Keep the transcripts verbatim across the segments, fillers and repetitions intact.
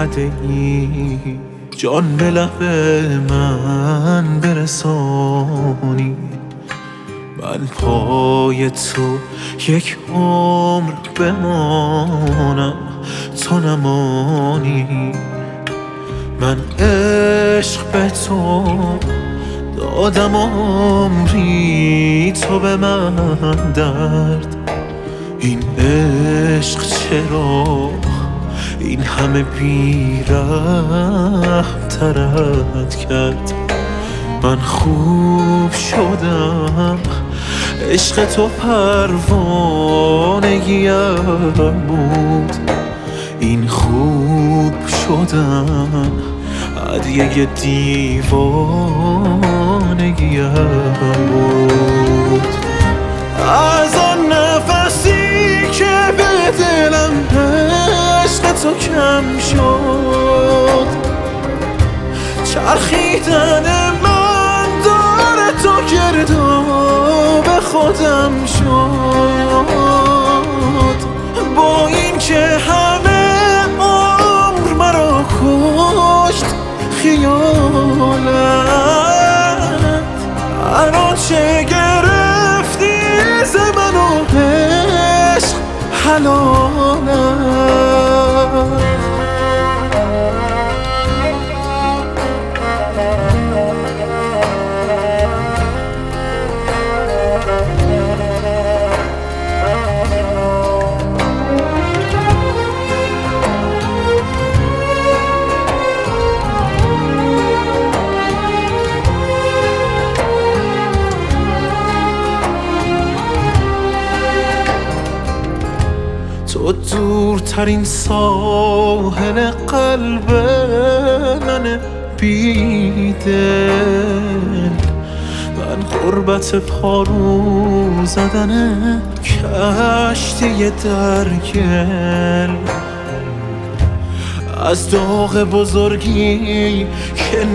اومده ای جان به لب من برسانی. من پای تو یک عمر بمانم تو نمانی. من عشق به تو دادم عمری تو به من درد. این عشق چرا این همه بی‌رحم ترت کرد؟ من خوب شدم عشق تو پروانگیم بود. این خوب شدن هدیه دیوانگیم بود. از آن نفسی که به دلم عشق تو کم شد، چرخیدن من داره تو گرداب خودم شد. با این که همه عمر مرا کشت خیالت، الان چه گرفتی ز من و عشق حلالت. تو دورترین ساحل قلب من بیدل، من غربت پارو زدن کشتی درگل. از داغ بزرگی که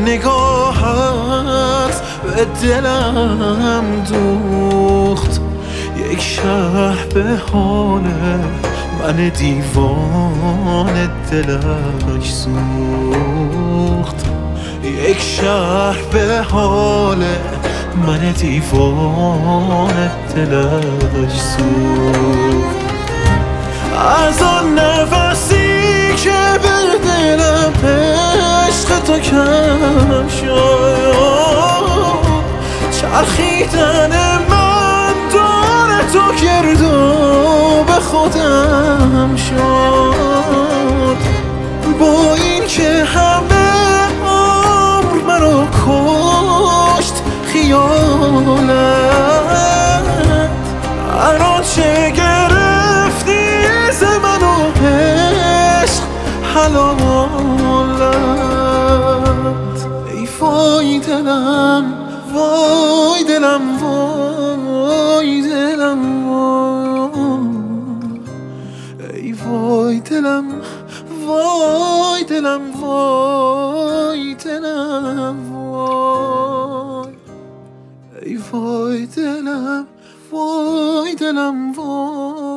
نگاهت به دلم دوخت، یک شهر به حال من دیوان دلش سوخت. یک شهر به حال من دیوان دلش سوخت. از آن نفسی که به دلم عشق تو کم شد، چرخیدن من داره تو گرداب خودم شد. با این که همه عمر مرا کشت خیالت، الان چه گرفتی ز من و عشق حلالت. ای وای دلم وای دلم وای دلم وای، ای وای دلم وای دلم وای دلم وای، ای وای دلم وای دلم وای.